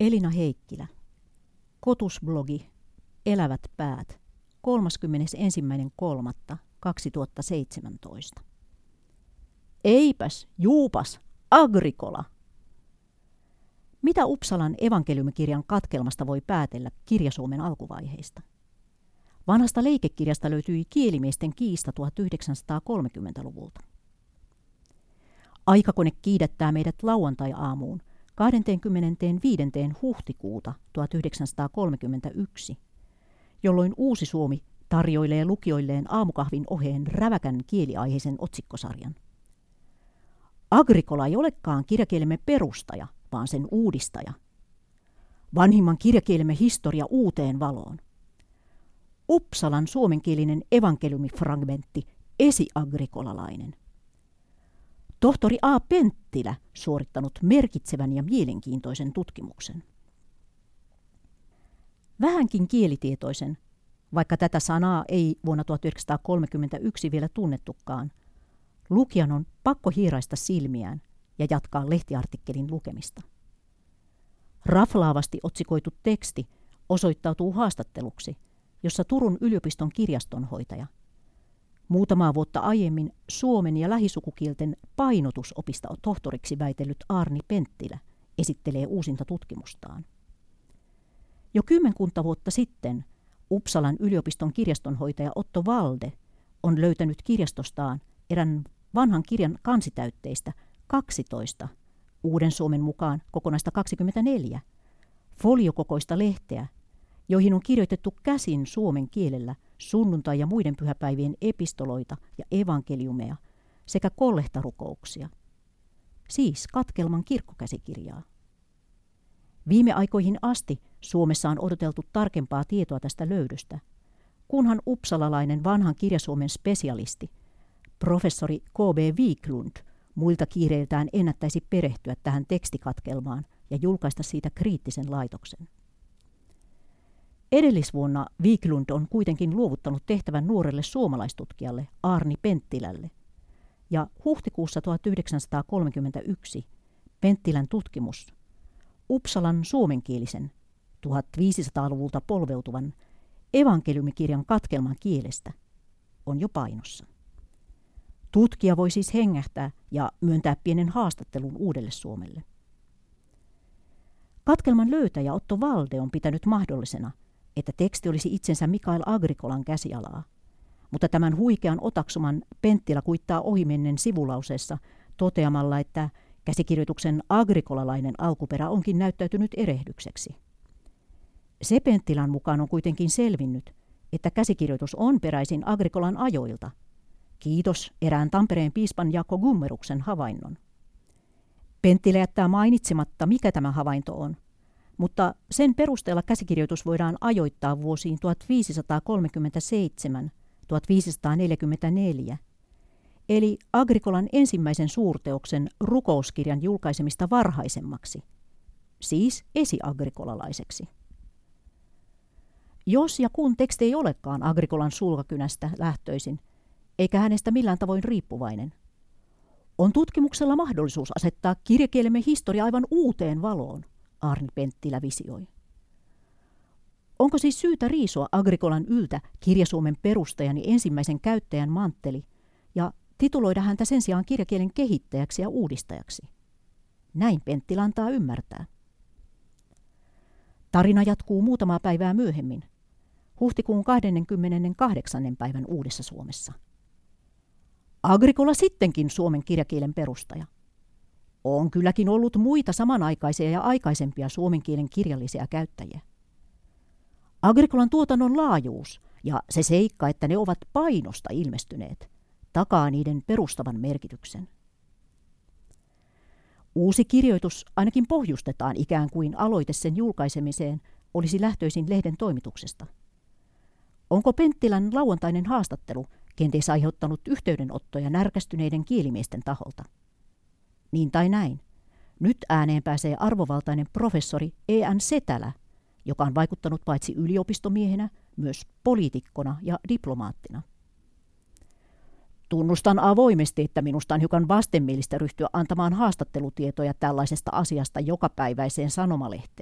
Elina Heikkilä. Kotusblogi Elävät päät 31.3.2017. Eipäs, juupas, Agricola! Mitä Uppsalan evankeliumikirjan katkelmasta voi päätellä Kirjasuomen alkuvaiheista? Vanhasta leikekirjasta löytyi kielimiesten kiista 1930-luvulta. Aikakone kiidättää meidät lauantai-aamuun 25. huhtikuuta 1931, jolloin Uusi Suomi tarjoilee lukijoilleen aamukahvin oheen räväkän kieliaiheisen otsikkosarjan. Agricola ei olekaan kirjakielemme perustaja, vaan sen uudistaja. Vanhimman kirjakielemme historia uuteen valoon. Uppsalan suomenkielinen evankeliumifragmentti esiagrikolalainen. Tohtori A. Penttilä suorittanut merkitsevän ja mielenkiintoisen tutkimuksen. Vähänkin kielitietoisen, vaikka tätä sanaa ei vuonna 1931 vielä tunnettukaan, lukijan on pakko hiiraista silmiään ja jatkaa lehtiartikkelin lukemista. Raflaavasti otsikoitu teksti osoittautuu haastatteluksi, jossa Turun yliopiston kirjastonhoitaja, muutamaa vuotta aiemmin suomen ja lähisukukielten painotusopista tohtoriksi väitellyt Arni Penttilä esittelee uusinta tutkimustaan. Jo 10 vuotta sitten Uppsalan yliopiston kirjastonhoitaja Otto Walde on löytänyt kirjastostaan erään vanhan kirjan kansitäytteistä 12, Uuden Suomen mukaan kokonaista 24, foliokokoista lehteä, joihin on kirjoitettu käsin suomen kielellä sunnuntai- ja muiden pyhäpäivien epistoloita ja evankeliumeja sekä kollehtarukouksia. Siis katkelman kirkkokäsikirjaa. Viime aikoihin asti Suomessa on odoteltu tarkempaa tietoa tästä löydöstä, kunhan uppsalalainen vanhan kirjasuomen spesialisti, professori K.B. Wiklund, muilta kiireiltään ennättäisi perehtyä tähän tekstikatkelmaan ja julkaista siitä kriittisen laitoksen. Edellisvuonna Wiklund on kuitenkin luovuttanut tehtävän nuorelle suomalaistutkijalle Arni Penttilälle, ja huhtikuussa 1931 Penttilän tutkimus Uppsalan suomenkielisen 1500-luvulta polveutuvan evankeliumikirjan katkelman kielestä on jo painossa. Tutkija voi siis hengähtää ja myöntää pienen haastattelun Uudelle Suomelle. Katkelman löytäjä Otto Walde on pitänyt mahdollisena, että teksti olisi itsensä Mikael Agricolan käsialaa, mutta tämän huikean otaksuman Penttilä kuittaa ohimennen sivulauseessa toteamalla, että käsikirjoituksen agrikolalainen alkuperä onkin näyttäytynyt erehdykseksi. Se Penttilän mukaan on kuitenkin selvinnyt, että käsikirjoitus on peräisin Agricolan ajoilta. Kiitos erään Tampereen piispan Jaakko Gummeruksen havainnon. Penttilä jättää mainitsematta, mikä tämä havainto on, mutta sen perusteella käsikirjoitus voidaan ajoittaa vuosiin 1537-1544, eli Agricolan ensimmäisen suurteoksen rukouskirjan julkaisemista varhaisemmaksi, siis esiagricolalaiseksi. Jos ja kun teksti ei olekaan Agricolan sulkakynästä lähtöisin, eikä hänestä millään tavoin riippuvainen, on tutkimuksella mahdollisuus asettaa kirjakielemme historia aivan uuteen valoon, Arni Penttilä visioi. Onko siis syytä riisua Agricolan yltä Kirjasuomen perustajani ensimmäisen käyttäjän mantteli ja tituloida häntä sen sijaan kirjakielen kehittäjäksi ja uudistajaksi? Näin Penttilä antaa ymmärtää. Tarina jatkuu muutamaa päivää myöhemmin, huhtikuun 28. päivän Uudessa Suomessa. Agricola sittenkin suomen kirjakielen perustaja. On kylläkin ollut muita samanaikaisia ja aikaisempia suomen kielen kirjallisia käyttäjiä. Agricolan tuotannon laajuus ja se seikka, että ne ovat painosta ilmestyneet, takaa niiden perustavan merkityksen. Uusi kirjoitus ainakin pohjustetaan ikään kuin aloite sen julkaisemiseen olisi lähtöisin lehden toimituksesta. Onko Penttilän lauantainen haastattelu kenties aiheuttanut yhteydenottoja närkästyneiden kielimiesten taholta? Niin tai näin. Nyt ääneen pääsee arvovaltainen professori E.N. Setälä, joka on vaikuttanut paitsi yliopistomiehenä, myös poliitikkona ja diplomaattina. Tunnustan avoimesti, että minusta on hiukan vastenmielistä ryhtyä antamaan haastattelutietoja tällaisesta asiasta jokapäiväiseen sanomalehteen,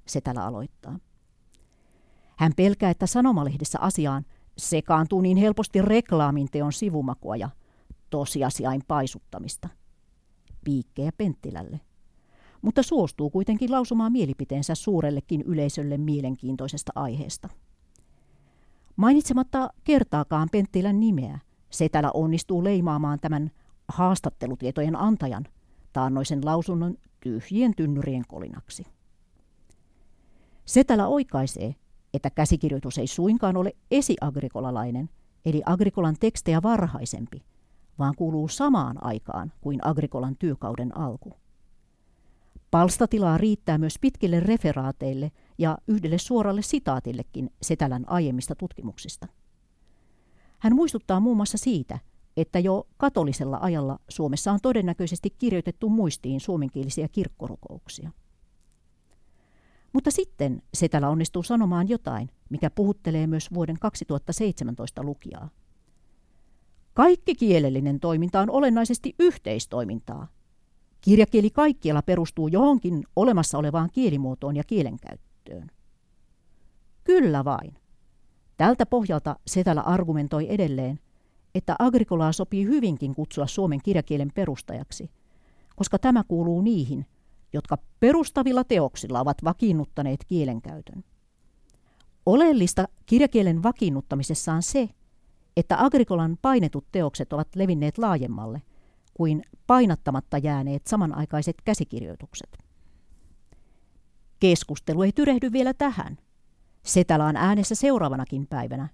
Setälä aloittaa. Hän pelkää, että sanomalehdessä asiaan sekaantuu niin helposti reklaaminteon sivumakua ja tosiasiain paisuttamista. Piikkejä Penttilälle. Mutta suostuu kuitenkin lausumaan mielipiteensä suurellekin yleisölle mielenkiintoisesta aiheesta. Mainitsematta kertaakaan Penttilän nimeä, Setälä onnistuu leimaamaan tämän haastattelutietojen antajan taannoisen lausunnon tyhjien tynnyrien kolinaksi. Setälä oikaisee, että käsikirjoitus ei suinkaan ole esiagrikolalainen, eli Agrikolan tekstejä varhaisempi, vaan kuuluu samaan aikaan kuin Agrikolan työkauden alku. Palstatilaa riittää myös pitkille referaateille ja yhdelle suoralle sitaatillekin Setälän aiemmista tutkimuksista. Hän muistuttaa muun muassa siitä, että jo katolisella ajalla Suomessa on todennäköisesti kirjoitettu muistiin suomenkielisiä kirkkorukouksia. Mutta sitten Setälä onnistuu sanomaan jotain, mikä puhuttelee myös vuoden 2017 lukijaa. Kaikki kielellinen toiminta on olennaisesti yhteistoimintaa. Kirjakieli kaikkialla perustuu johonkin olemassa olevaan kielimuotoon ja kielenkäyttöön. Kyllä vain. Tältä pohjalta Setälä argumentoi edelleen, että Agrikolaa sopii hyvinkin kutsua suomen kirjakielen perustajaksi, koska tämä kuuluu niihin, jotka perustavilla teoksilla ovat vakiinnuttaneet kielenkäytön. Oleellista kirjakielen vakiinnuttamisessa on se, että Agrikolan painetut teokset ovat levinneet laajemmalle kuin painattamatta jääneet samanaikaiset käsikirjoitukset. Keskustelu ei tyrehdy vielä tähän. Setälä on äänessä seuraavanakin päivänä,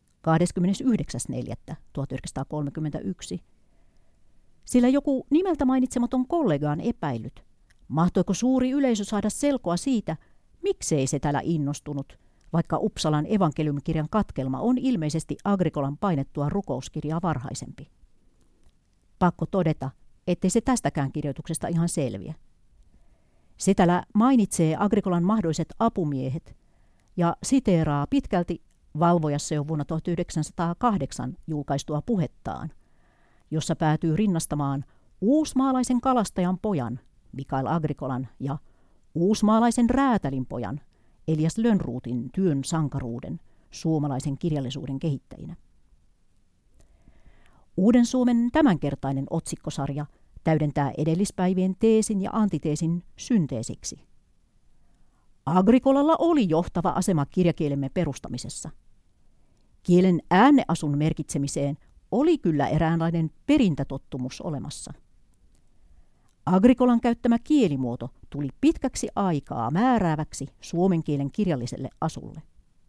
29.4.1931, sillä joku nimeltä mainitsematon kollega on epäillyt, mahtoiko suuri yleisö saada selkoa siitä, miksei Setälä innostunut, vaikka Uppsalan evankeliumikirjan katkelma on ilmeisesti Agrikolan painettua rukouskirjaa varhaisempi. Pakko todeta, ettei se tästäkään kirjoituksesta ihan selviä. Setälä mainitsee Agrikolan mahdolliset apumiehet ja siteeraa pitkälti Valvojassa jo vuonna 1908 julkaistua puhettaan, jossa päätyy rinnastamaan uusmaalaisen kalastajan pojan Mikael Agrikolan ja uusmaalaisen räätälin pojan Elias Lönnrotin työn sankaruuden suomalaisen kirjallisuuden kehittäjinä. Uuden Suomen tämänkertainen otsikkosarja täydentää edellispäivien teesin ja antiteesin synteesiksi. Agrikolalla oli johtava asema kirjakielemme perustamisessa. Kielen ääneasun merkitsemiseen oli kyllä eräänlainen perintätottumus olemassa. Agrikolan käyttämä kielimuoto tuli pitkäksi aikaa määrääväksi suomen kielen kirjalliselle asulle.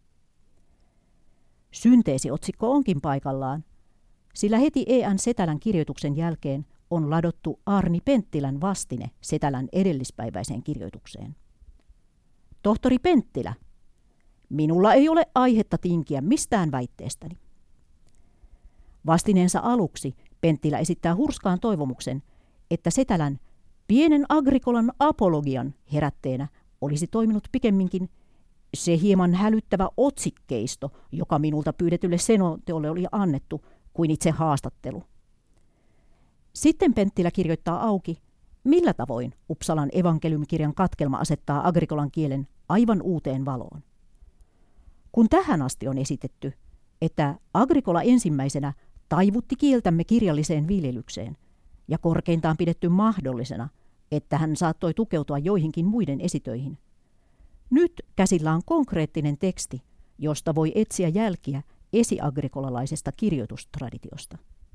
Synteesiotsikko onkin paikallaan, sillä heti E.N. Setälän kirjoituksen jälkeen on ladottu Arni Penttilän vastine Setälän edellispäiväiseen kirjoitukseen. Tohtori Penttilä, minulla ei ole aihetta tinkiä mistään väitteestäni. Vastineensa aluksi Penttilä esittää hurskaan toivomuksen, että Setälän pienen Agrikolan apologian herätteenä olisi toiminut pikemminkin se hieman hälyttävä otsikkeisto, joka minulta pyydetylle selonteolle oli annettu, kuin itse haastattelu. Sitten Penttilä kirjoittaa auki, millä tavoin Uppsalan evankeliumikirjan katkelma asettaa Agrikolan kielen aivan uuteen valoon. Kun tähän asti on esitetty, että Agrikola ensimmäisenä taivutti kieltämme kirjalliseen viljelykseen ja korkeintaan pidetty mahdollisena, että hän saattoi tukeutua joihinkin muiden esitöihin, nyt käsillä on konkreettinen teksti, josta voi etsiä jälkiä esiagrikolalaisesta kirjoitustraditiosta.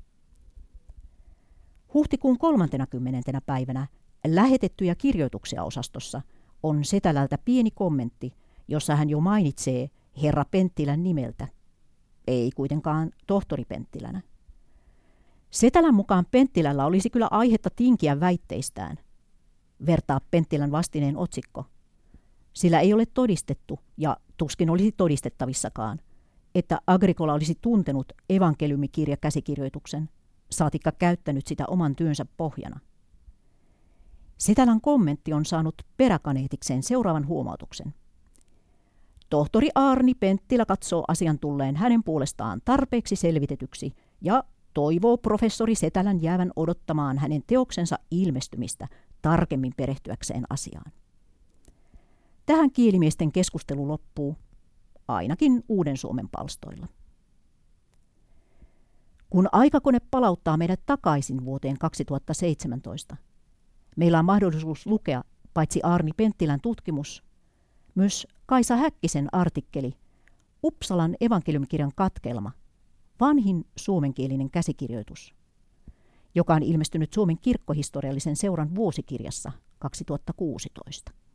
Huhtikuun 30. päivänä lähetettyjä kirjoituksia osastossa on Setälältä pieni kommentti, jossa hän jo mainitsee herra Penttilän nimeltä, ei kuitenkaan tohtori Penttilänä. Setälän mukaan Penttilällä olisi kyllä aihetta tinkiä väitteistään. Vertaa Penttilän vastineen otsikko. Sillä ei ole todistettu, ja tuskin olisi todistettavissakaan, että Agrikola olisi tuntenut evankeliumikirjakäsikirjoituksen, saatikka käyttänyt sitä oman työnsä pohjana. Setälän kommentti on saanut peräkaneetikseen seuraavan huomautuksen. Tohtori Arni Penttilä katsoo asian tulleen hänen puolestaan tarpeeksi selvitetyksi ja toivoo professori Setälän jäävän odottamaan hänen teoksensa ilmestymistä tarkemmin perehtyäkseen asiaan. Tähän kielimiesten keskustelu loppuu, ainakin Uuden Suomen palstoilla. Kun aikakone palauttaa meidät takaisin vuoteen 2017, meillä on mahdollisuus lukea paitsi Aarni Penttilän tutkimus, myös Kaisa Häkkisen artikkeli Uppsalan evankeliumikirjan katkelma, vanhin suomenkielinen käsikirjoitus, joka on ilmestynyt Suomen kirkkohistoriallisen seuran vuosikirjassa 2016.